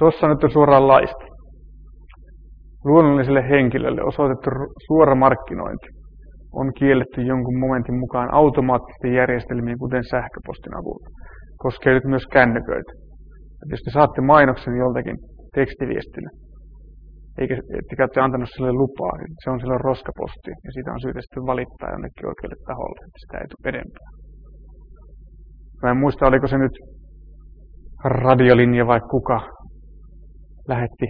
Tuossa nyt on suoraan laista. Luonnolliselle henkilölle osoitettu suora markkinointi on kielletty jonkun momentin mukaan automaattisten järjestelmien, kuten sähköpostin avulla. Koskee nyt myös kännyköitä. Et jos te saatte mainoksen joltakin tekstiviestinä, ettekä olette antanut sille lupaa, niin se on silloin roskaposti ja siitä on syytä sitten valittaa jonnekin oikealle taholle, että sitä ei tule edempää. Mä en muista, oliko se nyt radiolinja vai kuka lähetti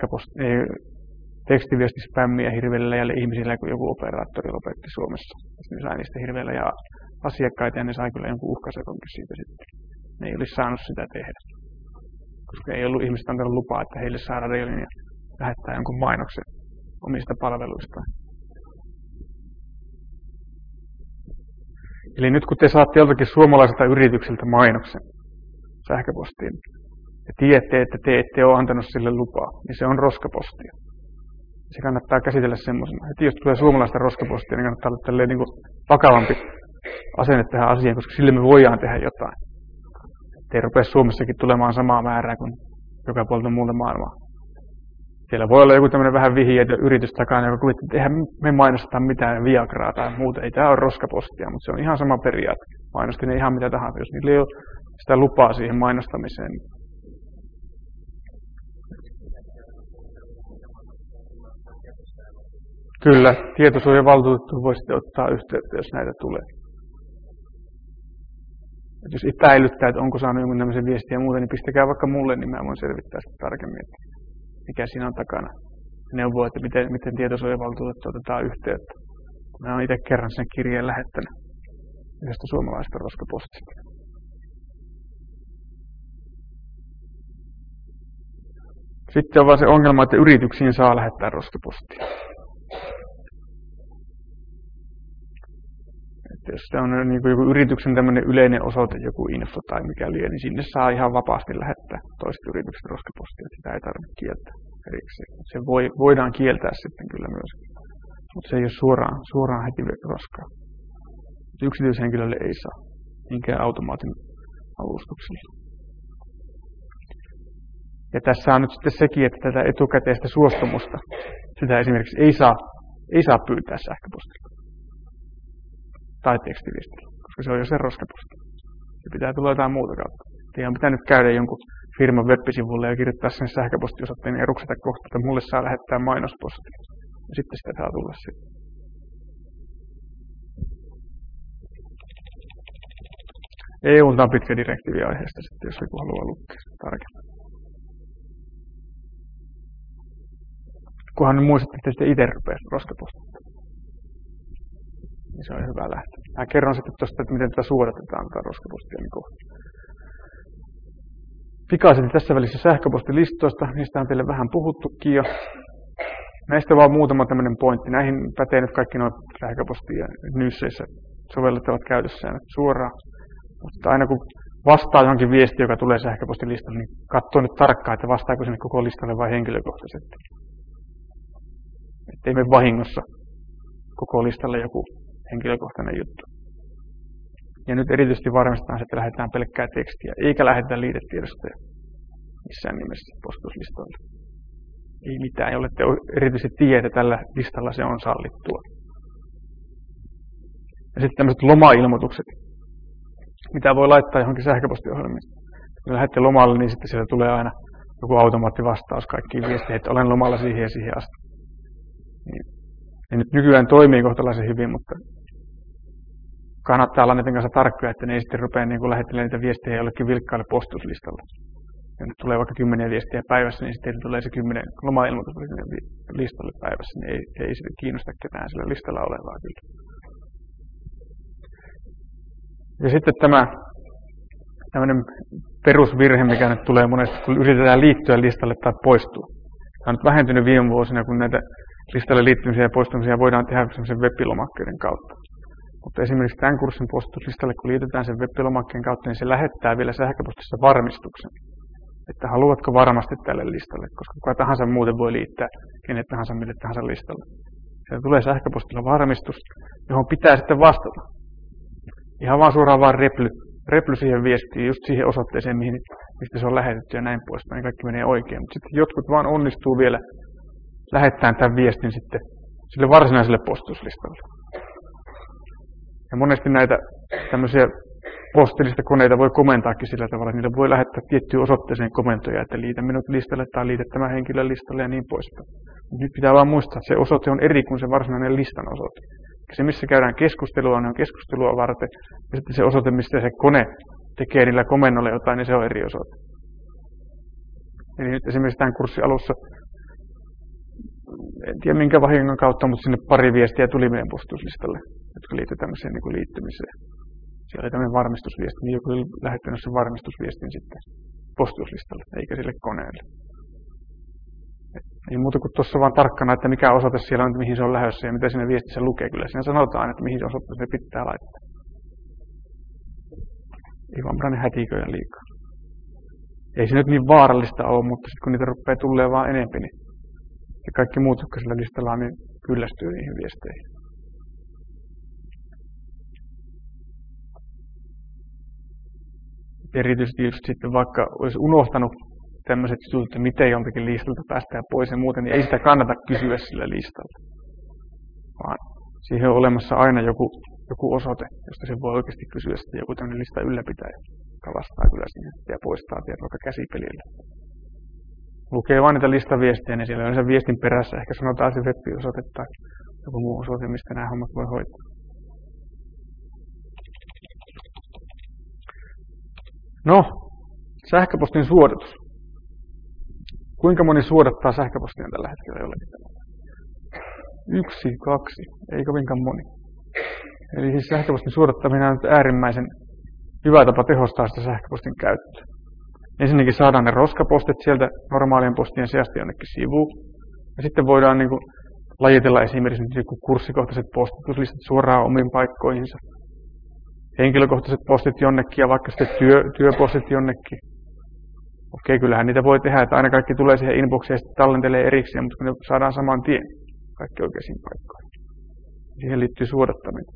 tekstiviestispämmiä hirveällä ja ihmisillä, kun joku operaattori lopetti Suomessa. Ne sai niistä hirveällä ja asiakkaita ja ne sai kyllä jonkun uhkasekonkin siitä sitten. Ne ei olisi saanut sitä tehdä. Koska ei ollut ihmiset antanut lupaa, että heille saa radiolinja lähettää jonkun mainoksen omista palveluistaan. Eli nyt kun te saatte joltakin suomalaiselta yritykseltä mainoksen sähköpostiin ja tiedätte, että te ette ole antanut sille lupaa, niin se on roskapostia. Se kannattaa käsitellä semmoisena. Että jos tulee suomalaista roskapostia, niin kannattaa olla niin kuin vakavampi asenne tähän asiaan, koska sille me voidaan tehdä jotain. Että ei rupea Suomessakin tulemaan samaa määrää kuin joka puolta muuta maailmaa. Siellä voi olla joku tämmöinen vähän vihjeä yritys takana, joka kuvittaa, että eihän me mainosteta mitään Viagraa tai muuta. Ei tämä ole roskapostia, mutta se on ihan sama periaate. Mainosti ne ihan mitä tahansa, jos niillä ei ole sitä lupaa siihen mainostamiseen. Kyllä, tietosuojavaltuutettu voi sitten ottaa yhteyttä, jos näitä tulee. Et jos epäilyttää, että onko saanut jonkun tämmöisen viestiä ja muuta, niin pistäkää vaikka mulle, niin mä voin selvittää sitä tarkemmin, että mikä siinä on takana. Neuvoa, että miten tietosuojavaltuutettu otetaan yhteyttä. Mä oon itse kerran sen kirjeen lähettänyt yhdestä suomalaisesta roskapostista. Sitten on vaan se ongelma, että yrityksiin saa lähettää roskapostia. Että jos se on niin kuin joku yrityksen tämmöinen yleinen osoite, joku info tai mikä liian, niin sinne saa ihan vapaasti lähettää toiset yritykset roskapostia. Sitä ei tarvitse kieltää erikseen. Se voidaan kieltää sitten kyllä myös, mutta se ei ole suoraan heti roskaa. Yksityishenkilölle ei saa, minkään automaatin avustuksella. Ja tässä on nyt sitten sekin, että tätä etukäteistä suostumusta, sitä esimerkiksi ei saa pyytää sähköpostilla tai tekstiviestillä, koska se on jo se roskaposti. Se pitää tulla jotain muuta kautta. Teidän on pitänyt käydä jonkun firman web-sivulle ja kirjoittaa sen sähköpostiosoitteen ja ruksata kohta, että mulle saa lähettää mainospostia. Ja sitten sitä saa tulla sitten. EU:lta on pitkä direktiivi aiheesta sitten, jos joku haluaa lukea tarkemmin. Kunhan nyt muistatte, että sitten itse rupeaa roskapostilla. Niin se on hyvä lähteä. Mä kerron sitten tuosta, että miten tätä suodatetaan tätä roskapostia niin kohta. Pikaisesti tässä välissä sähköpostilistoista, niistä on teille vähän puhuttukin jo. Näistä vaan muutama tämmöinen pointti. Näihin pätee nyt kaikki nuo sähköpostia nysseissä sovellettavat käytössään suoraan. Mutta aina kun vastaa johonkin viestiin, joka tulee sähköpostilistalle, niin katsoo nyt tarkkaan, että vastaako sinne koko listalle vai henkilökohtaisesti. Että ei mene vahingossa koko listalle joku henkilökohtainen juttu. Ja nyt erityisesti varmistetaan, että lähdetään pelkkää tekstiä, eikä lähetetä liitetiedostoja missään nimessä postuslistoille. Ei mitään, jollette erityisesti tiedä, että tällä listalla se on sallittua. Ja sitten tämmöiset loma-ilmoitukset, mitä voi laittaa johonkin sähköpostiohjelmiin. Kun lähdette lomalle, niin sitten siellä tulee aina joku automaattivastaus kaikkiin viesteihin, että olen lomalla siihen ja siihen asti. Niin. Ja nyt nykyään toimii kohtalaisen hyvin, mutta kannattaa olla niiden kanssa tarkkoja, että ne ei sitten rupea niin lähettelemään niitä viestejä jollekin vilkkaalle postuslistalle. Ja nyt tulee vaikka 10 viestiä päivässä, niin sitten tulee se 10 loma-ilmoitus listalle päivässä, niin ei sitten kiinnosta ketään sillä listalla olevaa kyllä. Ja sitten tämmöinen perusvirhe, mikä nyt tulee monesti, kun yritetään liittyä listalle tai poistua. Tämä on nyt vähentynyt viime vuosina, kun näitä listalle liittymisiä ja poistumisia voidaan tehdä sellaisen web-lomakkeen kautta. Mutta esimerkiksi tämän kurssin postuslistalle, kun liitetään sen web-lomakkeen kautta, niin se lähettää vielä sähköpostissa varmistuksen, että haluatko varmasti tälle listalle, koska kuka tahansa muuten voi liittää kenet tahansa mille tahansa listalle. Siellä tulee sähköpostilla varmistus, johon pitää sitten vastata. Ihan vaan suoraan vaan reply siihen viestiin just siihen osoitteeseen, mistä se on lähetetty ja näin poispäin, niin kaikki menee oikein. Mutta sitten jotkut vaan onnistuu vielä lähettämään tämän viestin sitten sille varsinaiselle postituslistalle. Ja monesti näitä tämmöisiä postilistakoneita voi komentaakin sillä tavalla, että niillä voi lähettää tiettyyn osoitteeseen komentoja, että liitä minut listalle tai liitä tämän henkilön listalle ja niin poispäin. Nyt pitää vaan muistaa, että se osoite on eri kuin se varsinainen listan osoite. Se, missä käydään keskustelua, ne on keskustelua varten. Ja sitten se osoite, mistä se kone tekee niillä komennoilla jotain, niin se on eri osoite. Eli nyt esimerkiksi tämän kurssin alussa, en tiedä minkä vahingon kautta, mutta sinne pari viestiä tuli meidän postituslistalle, jotka liittyy tämmöiseen niin kuin liittymiseen. Siellä oli tämmöinen varmistusviesti, niin joku oli lähettänyt sen varmistusviestin sitten postituslistalle, eikä sille koneelle. Ei muuta kuin tuossa vaan tarkkana, että mikä osoite siellä on, mihin se on lähdössä ja mitä siinä viestissä lukee. Kyllä siinä sanotaan, että mihin osoitteeseen se pitää laittaa. Ei vaan tämmöinen hätiköjä liikaa. Ei se nyt niin vaarallista ole, mutta sitten kun niitä rupeaa tulemaan vaan enempi, niin ja kaikki muut, jotka sillä listalla on, niin kyllästyy niihin viesteihin. Erityisesti just sitten vaikka olisi unohtanut tämmöiset jutut, että miten joltakin listalta päästään pois ja muuten, niin ei sitä kannata kysyä sillä listalla. Vaan siihen on olemassa aina joku osoite, josta se voi oikeasti kysyä sitten joku tämmöinen listan ylläpitäjä, joka vastaa kyllä siihen ja poistaa tiedät vaikka käsipelillä. Lukee vain niitä listaviestejä, niin siellä on sen viestin perässä. Ehkä sanotaan se web-osoite tai joku muu osoite, mistä nämä hommat voi hoitaa. No, sähköpostin suodatus. Kuinka moni suodattaa sähköpostia tällä hetkellä jollakin tavalla? 1, 2, ei kovinkaan moni. Eli siis sähköpostin suodattaminen on nyt äärimmäisen hyvä tapa tehostaa sitä sähköpostin käyttöä. Ensinnäkin saadaan ne roskapostit sieltä normaalien postien sijasta jonnekin sivuun. Ja sitten voidaan niin kuin lajitella esimerkiksi kurssikohtaiset postituslistat suoraan omiin paikkoihinsa. Henkilökohtaiset postit jonnekin ja vaikka sitten työpostit jonnekin. Okei, kyllähän niitä voi tehdä, että aina kaikki tulee siihen inboxiin ja sitten tallentelee erikseen, mutta kun ne saadaan saman tien kaikki oikeisiin paikkoihin. Siihen liittyy suodattaminen.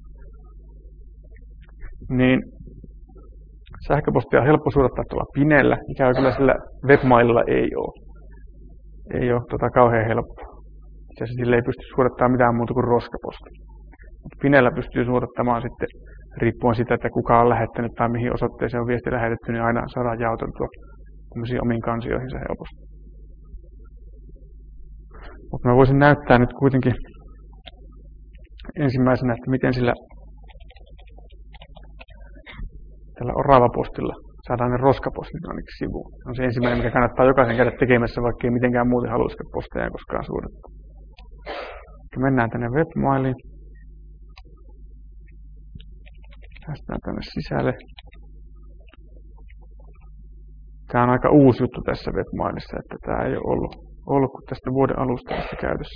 Niin sähköpostia on helppo suodattaa tuolla Pinellä, mikä kyllä sillä webmaililla ei ole. Ei ole kauhean helppoa. Sillä ei pysty suodattamaan mitään muuta kuin roskaposti. Mutta Pinellä pystyy suodattamaan sitten, riippuen siitä, että kuka on lähettänyt tai mihin osoitteeseen on viesti lähetetty, niin aina saadaan jaoteltua tämmöisiin omiin kansioihinsa helposti. Mutta mä voisin näyttää nyt kuitenkin ensimmäisenä, että miten sillä tällä Orava-postilla saadaan ne roskapostit ainakin sivuun. Se on se ensimmäinen, mikä kannattaa jokaisen käydä tekemässä, vaikka ei mitenkään muuten haluaisi posteja koskaan suodattaa. Mennään tänne webmailiin. Päästään tänne sisälle. Tämä on aika uusi juttu tässä webmailissa, että tämä ei ole ollut kuin tästä vuoden alusta vasta käytössä.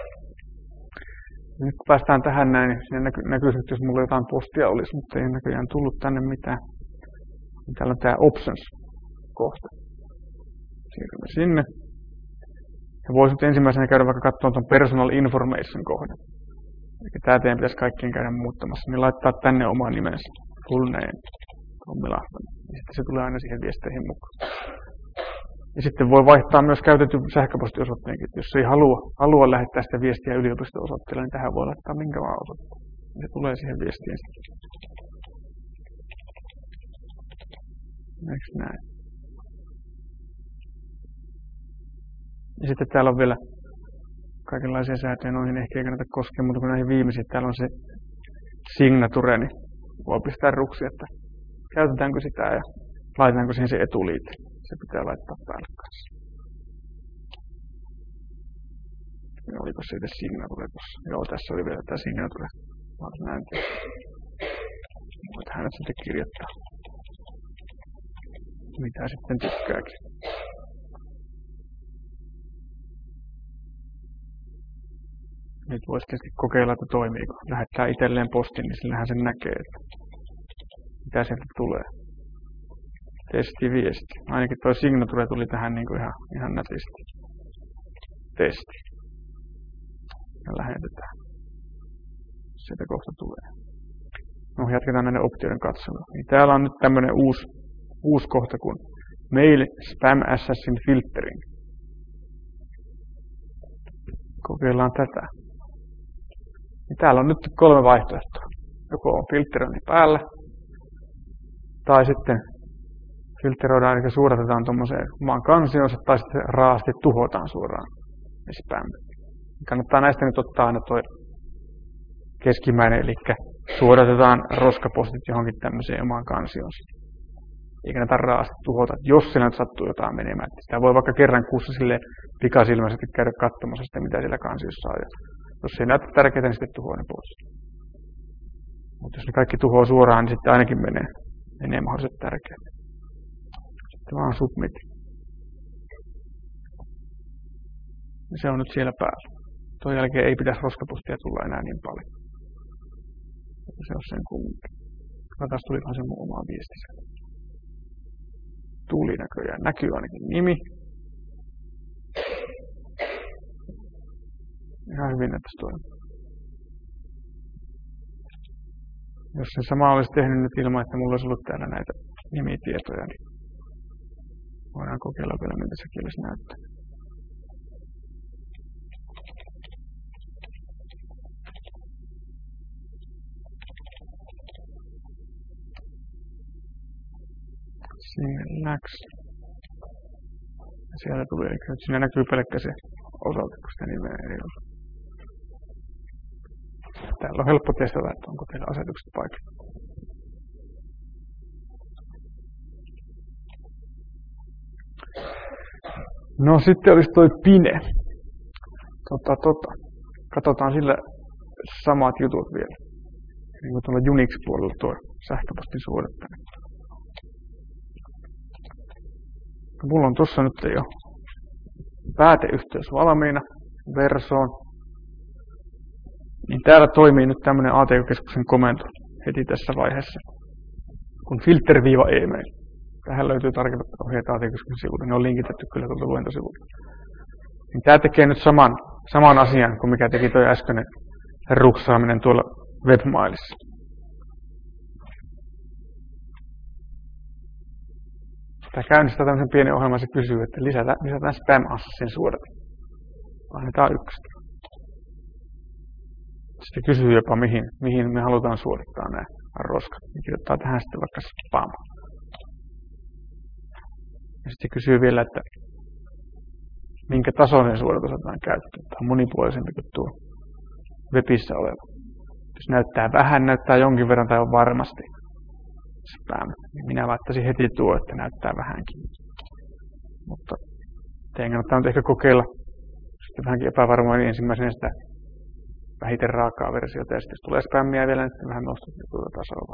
Nyt kun päästään tähän näin, niin siinä näkyisi, että jos mulla jotain postia olisi, mutta ei näköjään tullut tänne mitään. Täällä on tämä Options-kohta. Siirrymme sinne. Ja voisi nyt ensimmäisenä käydä vaikka katsomaan tuon Personal Information-kohdan. Eli tämä teidän pitäisi kaikkien käydä muuttamassa. Niin laittaa tänne oma nimensä. Full name. Tommi Lahtonen. Ja sitten se tulee aina siihen viesteihin mukaan. Ja sitten voi vaihtaa myös käytetyn sähköpostiosoitteenkin. Jos ei halua lähettää sitä viestiä yliopisto-osoitteelle, niin tähän voi laittaa minkä vaan osoitteen. Se tulee siihen viestiin sitten. Eikö näin? Ja sitten täällä on vielä kaikenlaisia säätöjä, noihin ehkä ei kannata koskea, mutta kun näihin viimeisiin täällä on se signature, niin voi pistää ruksi, että käytetäänkö sitä ja laitetaanko siihen se etuliite. Se pitää laittaa päälle kanssa. Ja oliko se itse signature tuossa? Joo, tässä oli vielä tämä signature. Näin. Voit hänet sitten kirjoittaa. Mitä sitten tykkääkin. Nyt voisi tietysti kokeilla, että toimiiko. Lähettää itselleen postin, niin sillähän sen näkee, että mitä sieltä tulee. Testiviesti. Ainakin tuo signature tuli tähän niin kuin ihan nätisti. Testi. Ja lähetetään. Sieltä kohta tulee. No, jatketaan näiden optioiden katselua. Niin täällä on nyt tämmöinen uusi kohta kuin Mail Spam Assassin Filtering. Kokeillaan tätä. Niin täällä on nyt 3 vaihtoehtoa. Joko on filtterointi päällä, tai sitten filteroidaan, eli suodatetaan tuommoiseen omaan kansioonsa, tai sitten raasti tuhotaan suoraan ne spam. Kannattaa näistä nyt ottaa aina toi keskimmäinen, eli suodatetaan roskapostit johonkin tämmöiseen omaan kansioonsa. Eikä kannata raasti tuhota, jos siellä nyt sattuu jotain menemään. Sitä voi vaikka kerran kuussa silleen pikasilmäisesti käydä katsomassa sitä, mitä siellä kansiossa on. Ja jos ei näytä tärkeää, niin sitten tuhoaa ne pois. Mutta jos ne kaikki tuhoaa suoraan, niin sitten ainakin menee mahdolliset tärkeät. Sitten vaan submit. Ja se on nyt siellä päällä. Tuon jälkeen ei pitäisi roskapostia tulla enää niin paljon. Se on sen kumminkin. Katsotaan, tulihan se mun oma viesti. Tuli näköjään. Näkyy ainakin nimi. Ihan hyvin näyttäisi toimia. Jos se sama olisi tehnyt nyt ilman, että mulla olisi ollut täällä näitä nimitietoja, niin voidaan kokeilla vielä, miltä sekin olisi näyttänyt. Sinne läks. Sieltä tuli, eli nyt siinä näkyy pelkkä se osoite, kun sitä nimeä eri osa. Täällä on helppo testata, että onko teillä asetukset paikalla. No sitten olisi toi Pine. Katsotaan sillä samat jutut vielä. Niin kuin tuolla Unix-puolella tuo sähköpostin suodattaminen. Mulla on tuossa nyt jo pääteyhteys valmiina versoon. Niin täällä toimii nyt tämmöinen ATK-keskuksen komento heti tässä vaiheessa, kun filter-email. Tähän löytyy tarkemmat ohjeet ATK-keskuksen sivulta, ne on linkitetty kyllä tuolta luentosivulta. Niin tää tekee nyt saman asian kuin mikä teki toi äskeinen ruksaaminen tuolla webmailissa. Tämä käynnistää tämmöisen pienen ohjelman, se kysyy, että lisätään Spam Assassin suodatin. Annetaan 1. Sitten kysyy jopa, mihin me halutaan suorittaa nämä roskat. Ja kirjoittaa tähän sitten vaikka spam. Ja sitten kysyy vielä, että minkä tasoinen suodatus otetaan käyttöön. Tämä on monipuolisempi kuin tuo webissä oleva. Jos näyttää vähän, näyttää jonkin verran tai on varmasti spam. Niin minä laittaisin heti tuo, että näyttää vähänkin. Mutta teidän kannattaa nyt ehkä kokeilla sitten vähänkin epävarmaa, niin ensimmäisenä sitä vähiten raakaa versiota, ja sitten jos tulee spämmiä vielä, niin vähän nostetaan tuota tasoa.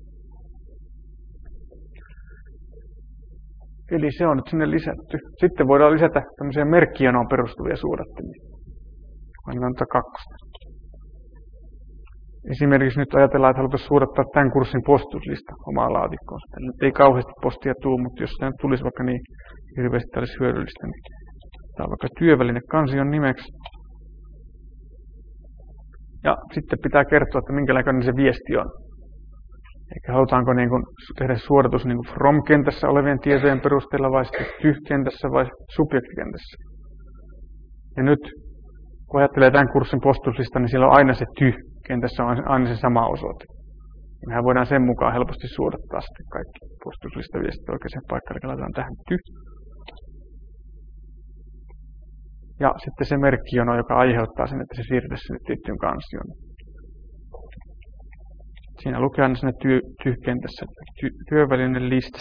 Eli se on nyt sinne lisätty. Sitten voidaan lisätä tämmöisiä merkkijanoon perustuvia suodattimia. Annetaan 2. Esimerkiksi nyt ajatellaan, että halutaan suodattaa tämän kurssin postuslista omaan laatikkoon. Nyt ei kauheasti postia tule, mutta jos tämä tulisi vaikka niin hirveästi olisi hyödyllistä, niin tämä on vaikka työväline kansion nimeksi. Ja sitten pitää kertoa, että minkälainen se viesti on. Eikä halutaanko niin kuin tehdä suodatus niin kuin from-kentässä olevien tietojen perusteella vai sitten tyh-kentässä vai subject-kentässä. Ja nyt kun ajattelee tämän kurssin postuslista, niin siellä on aina se tyh-kentässä on aina se sama osoite. Ja mehän voidaan sen mukaan helposti suodattaa sitten kaikki postuslista viestit oikeaan paikkaan, eli laitetaan tähän tyh. Ja sitten se merkkijono, joka aiheuttaa sen, että se siirtyy sinne tiettyyn kansioon. Siinä lukee aina sinne tyhkentässä, että työväline lists.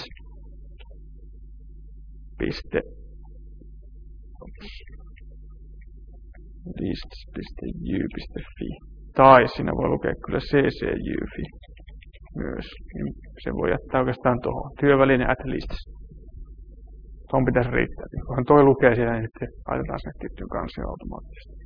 Lists.u.fi. Tai siinä voi lukea kyllä cc.u.fi myös. Niin se voi jättää oikeastaan tuohon. Työväline at lists. Tuon pitäisi riittää. Kunhan toi lukee siellä, niin sitten laitetaan sinne tiettyyn kansioon automaattisesti.